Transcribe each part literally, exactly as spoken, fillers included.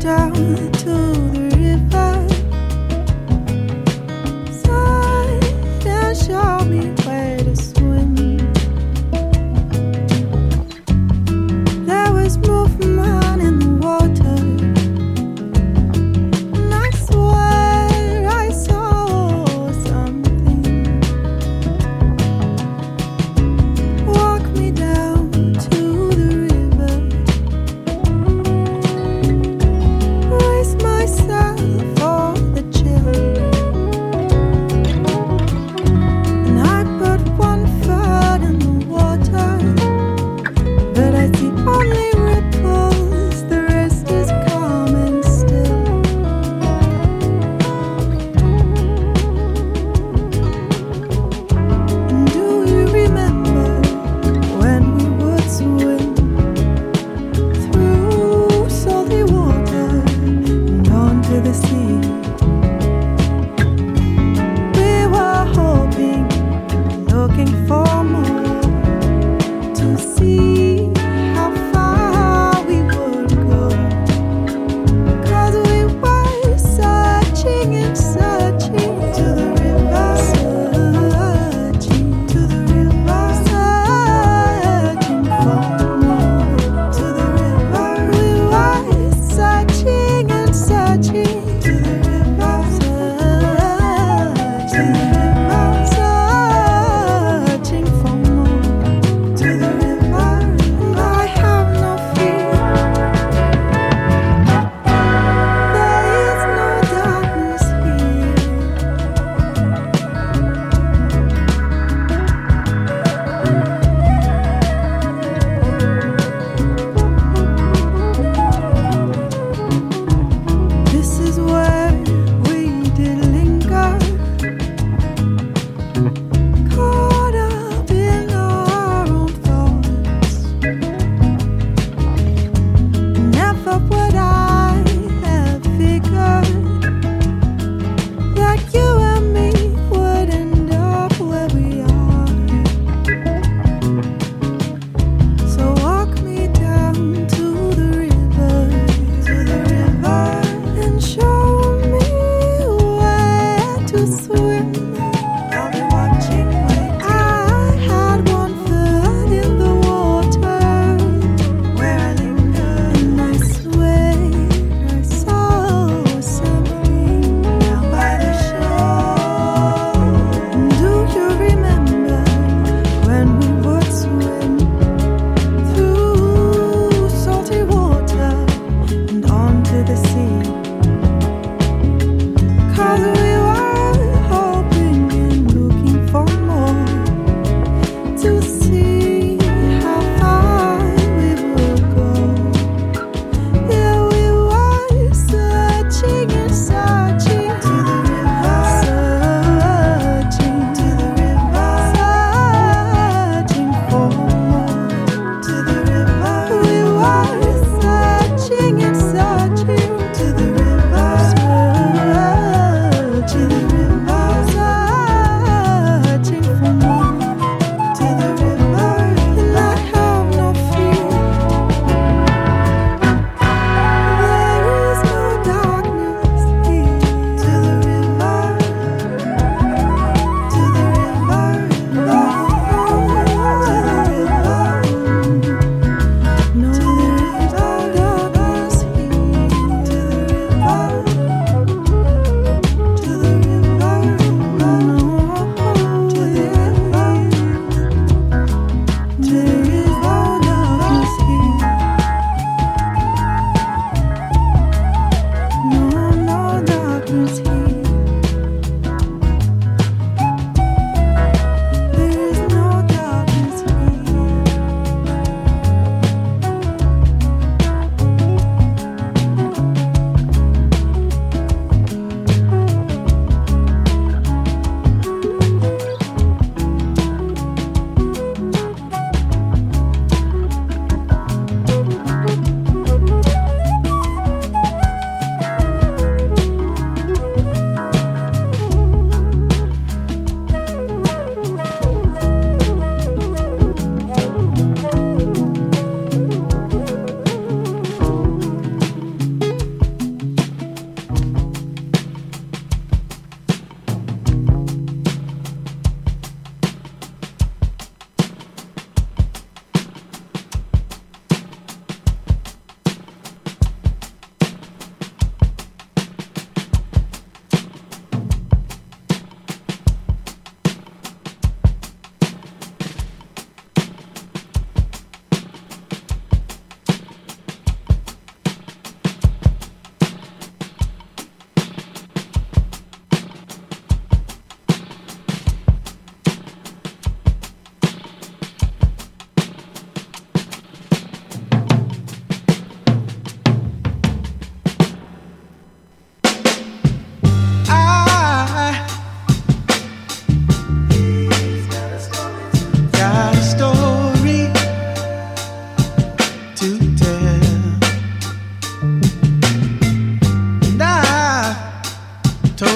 down to the river side and show me where to swim. There was movement in the water, and I swear I saw something. Walk me down to the river, raise myself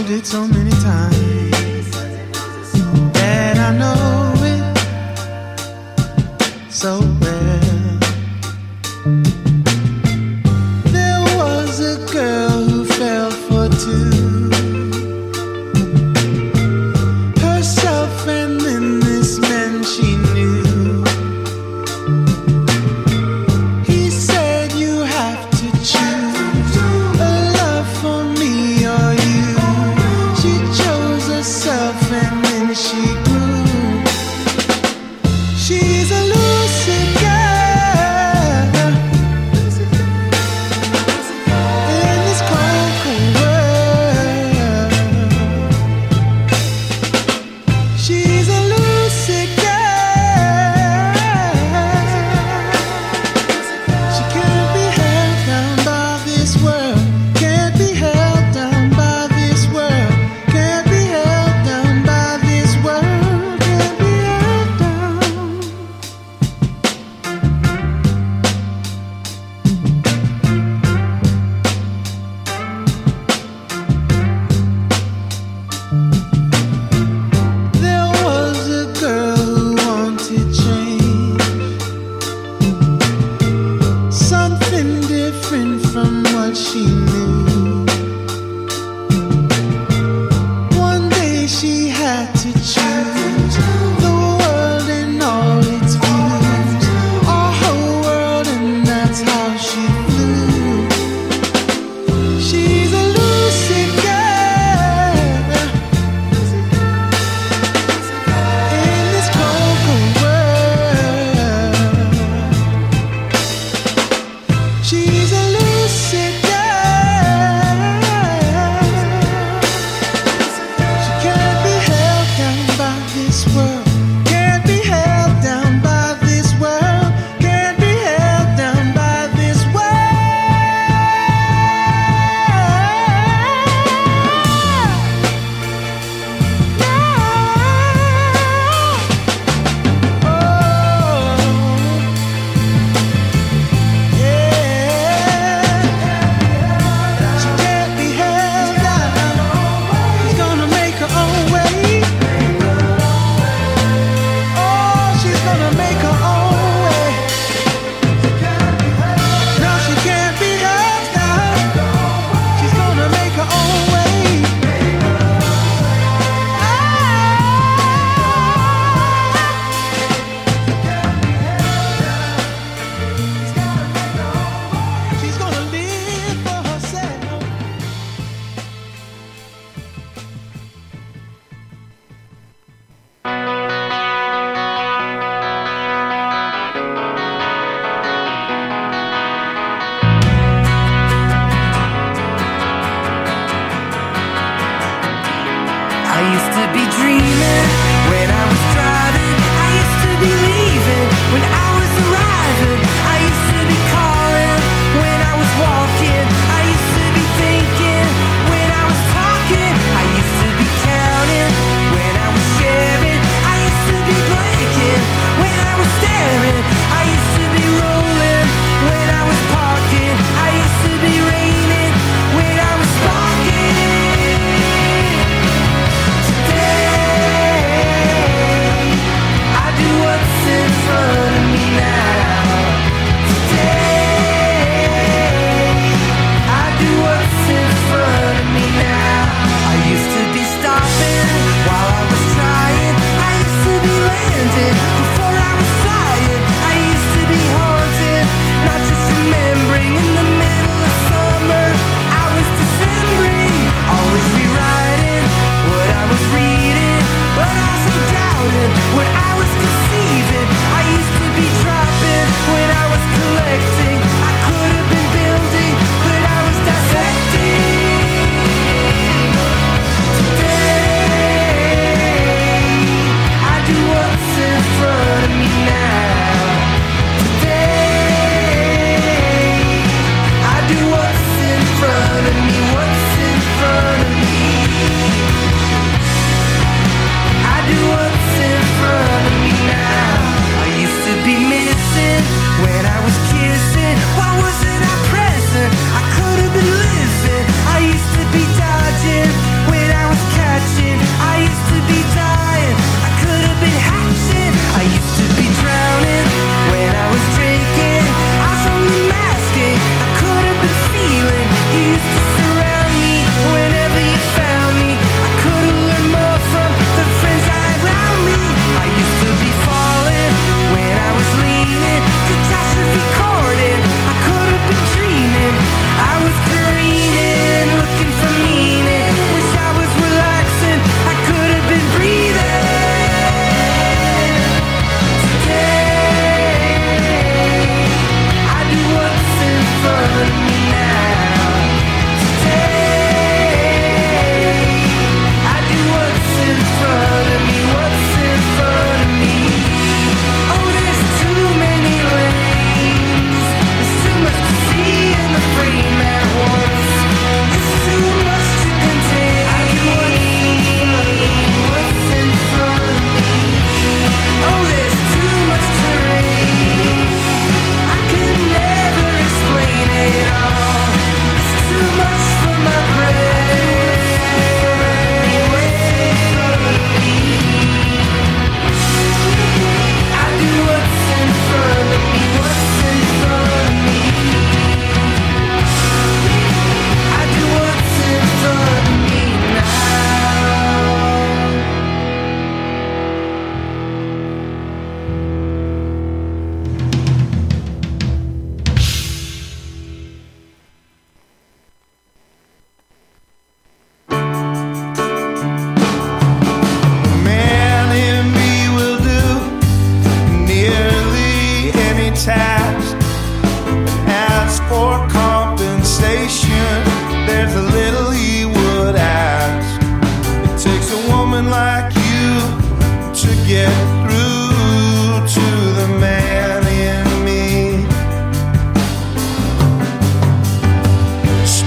told it so many times that I know it so well. There was a girl who fell for two, herself and then this man she knew. He said you have to choose a love for me or you. She chose herself and then she grew. She's a lucid girl in this cold, cold world. She's a lucid girl. She can't be held down by this world. Can't be held down by this world. Can't be held down by this world. Can't be held down. There was a girl who wanted change, something different from what she knew. One day she had to choose the world and all its views, our whole world, and that's how she flew. She's a lucid girl in this cold, cold world. She's a lucid girl.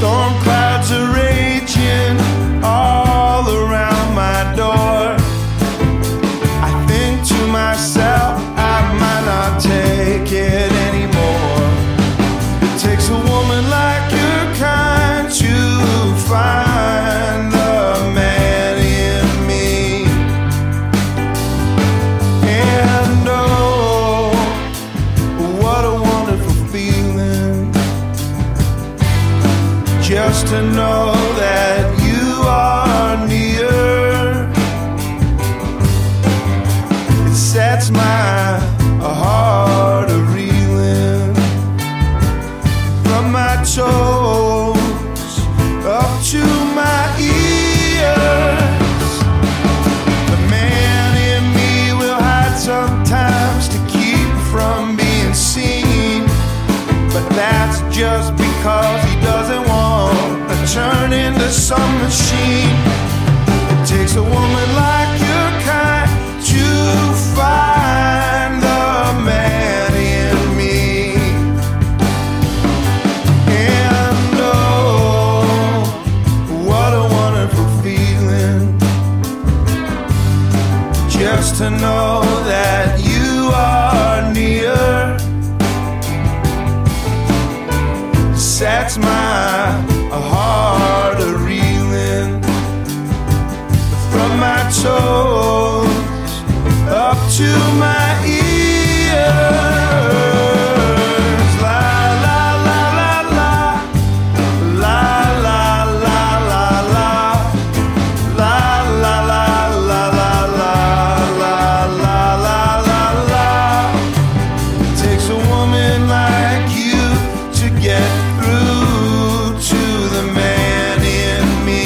Storm clouds are raging all around my door. I think to myself, I might not take it anymore. It takes a woman like your kind to find the man in me. And oh, what a wonderful feeling, just to know that you are near. It sets my heart a reeling from my toes up to my ears. The man in me will hide sometimes to keep from being seen, but that's just because he doesn't want to turn into some machine. It takes a woman like your kind to find the man in me. And oh, what a wonderful feeling, just to know that you are near. Sets my heart a reeling from my toes up to my ears. La la la la la, la la la la la, la la la la la la, la la la la la. It takes a woman like you to get through to the man in me.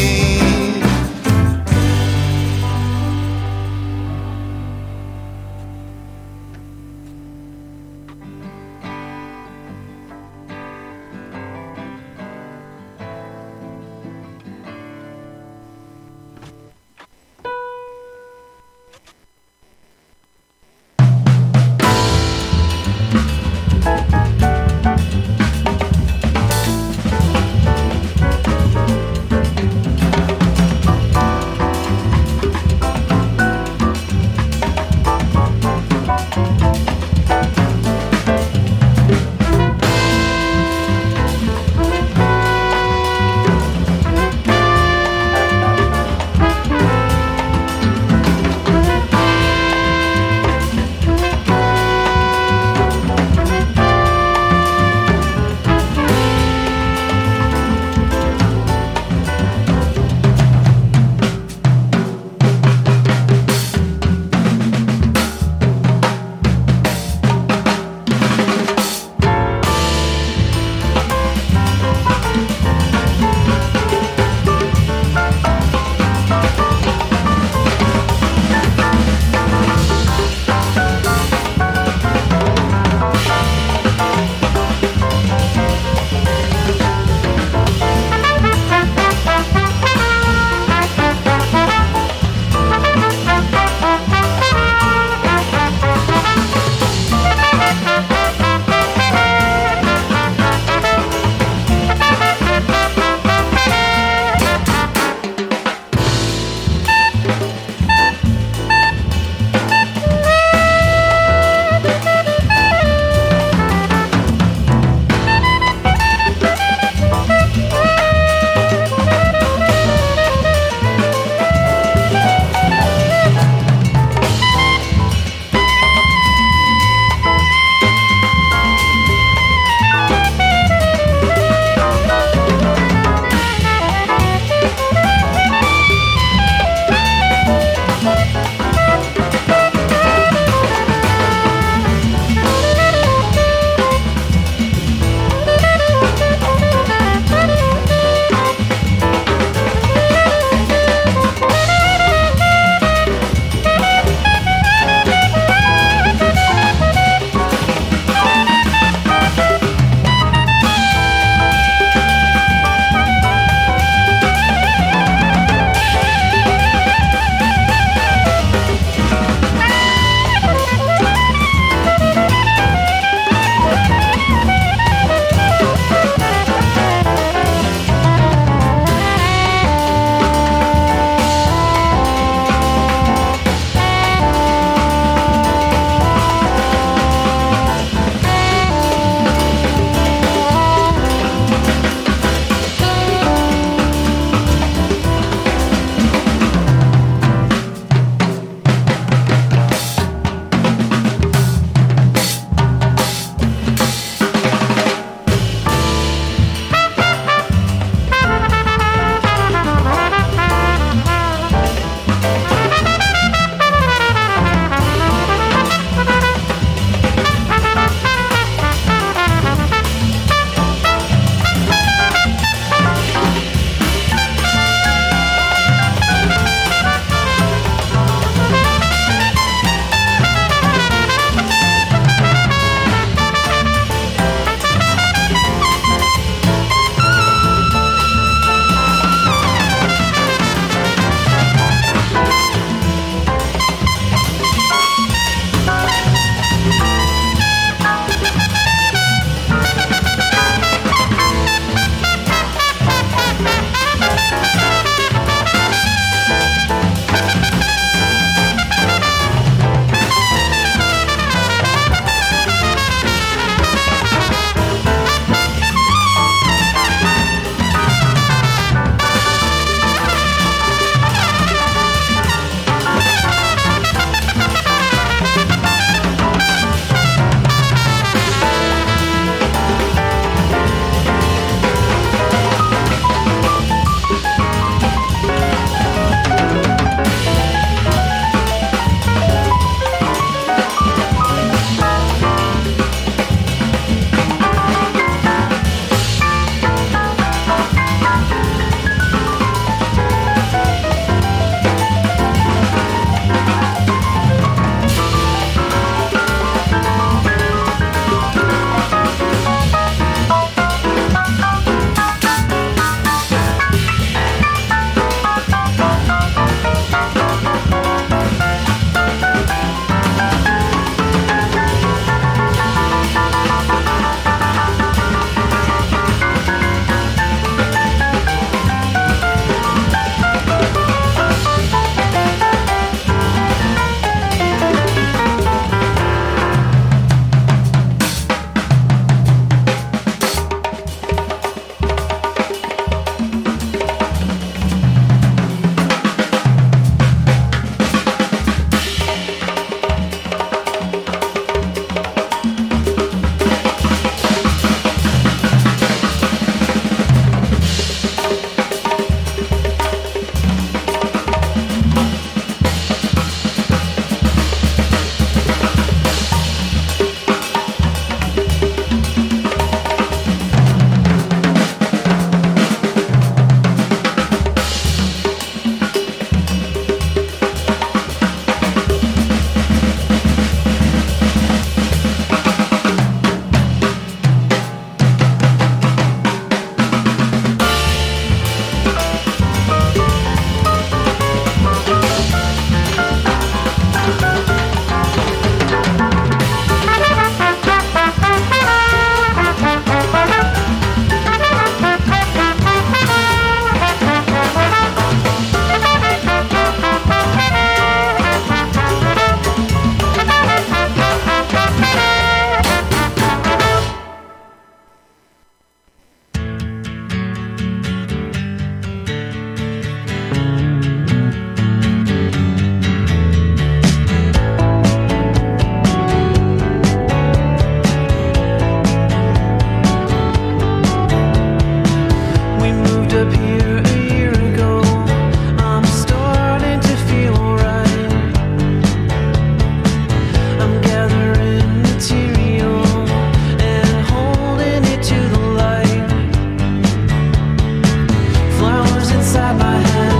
inside my head.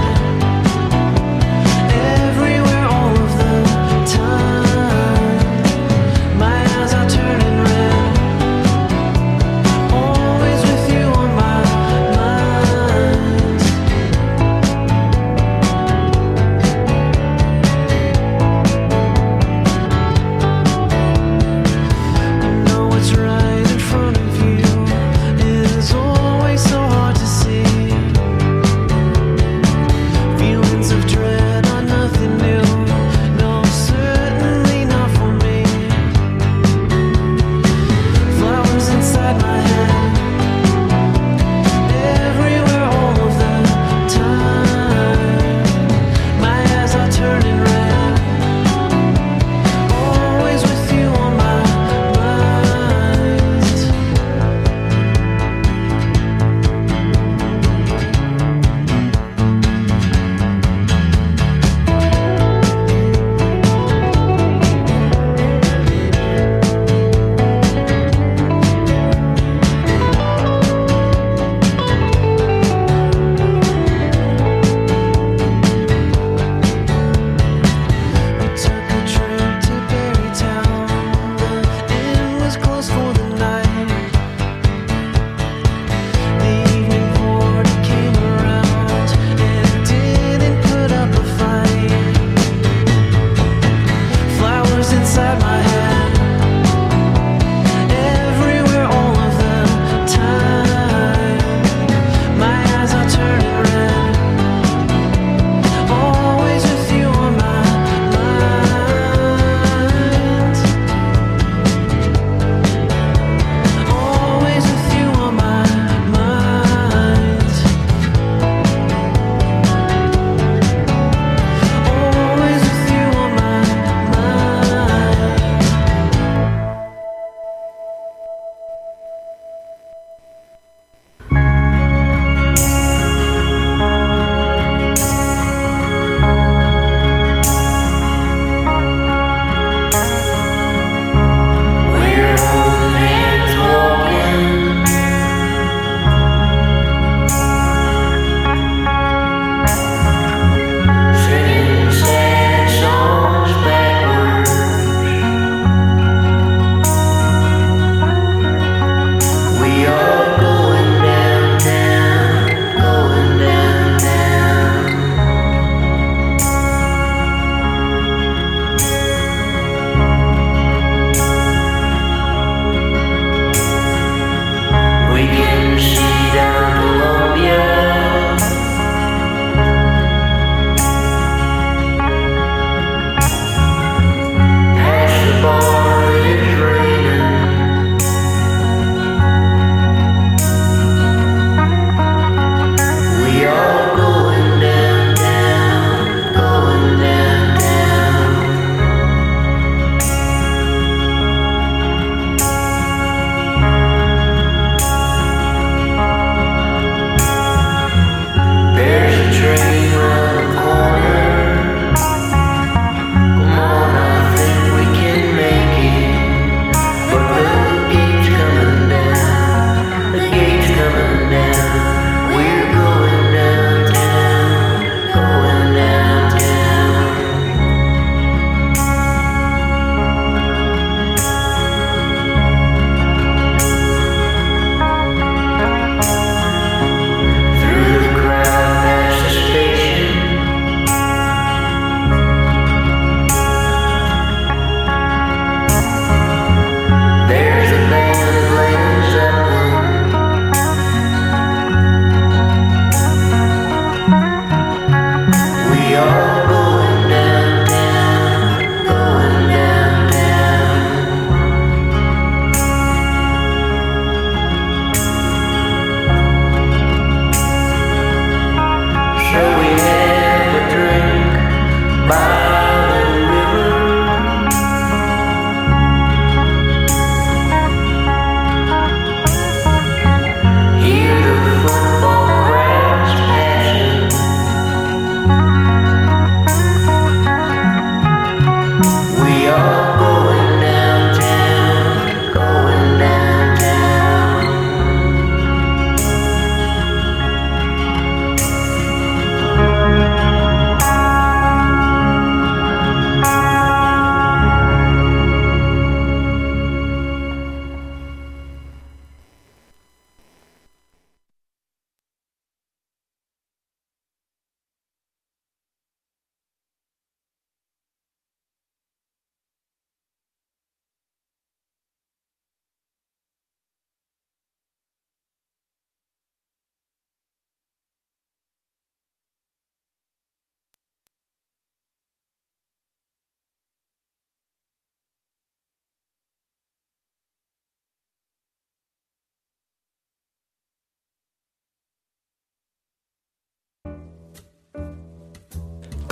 Everywhere, all of the time. My eyes are turning red. Always with you on my mind. Know what's right in front of you is always so hard to see.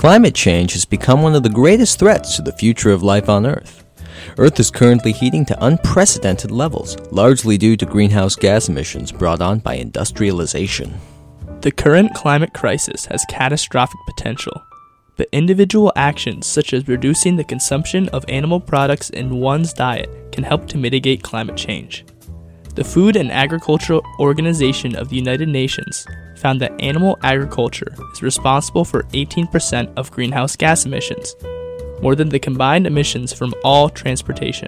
Climate change has become one of the greatest threats to the future of life on Earth. Earth is currently heating to unprecedented levels, largely due to greenhouse gas emissions brought on by industrialization. The current climate crisis has catastrophic potential, but individual actions such as reducing the consumption of animal products in one's diet can help to mitigate climate change. The Food and Agriculture Organization of the United Nations found that animal agriculture is responsible for eighteen percent of greenhouse gas emissions, more than the combined emissions from all transportation.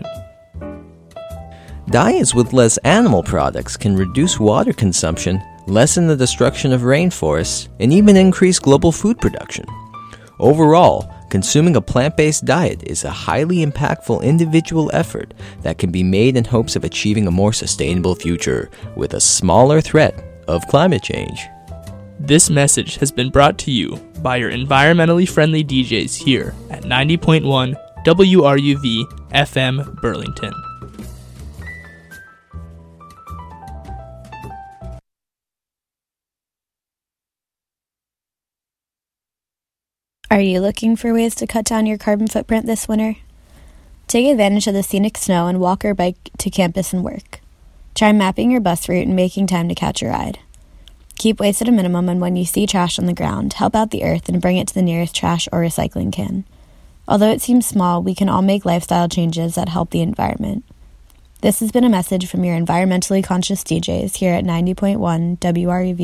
Diets with less animal products can reduce water consumption, lessen the destruction of rainforests, and even increase global food production. Overall, consuming a plant-based diet is a highly impactful individual effort that can be made in hopes of achieving a more sustainable future with a smaller threat of climate change. This message has been brought to you by your environmentally friendly D Js here at ninety point one W R U V F M Burlington. Are you looking for ways to cut down your carbon footprint this winter? Take advantage of the scenic snow and walk or bike to campus and work. Try mapping your bus route and making time to catch a ride. Keep waste at a minimum, and when you see trash on the ground, help out the earth and bring it to the nearest trash or recycling can. Although it seems small, we can all make lifestyle changes that help the environment. This has been a message from your environmentally conscious D Js here at ninety point one W R U V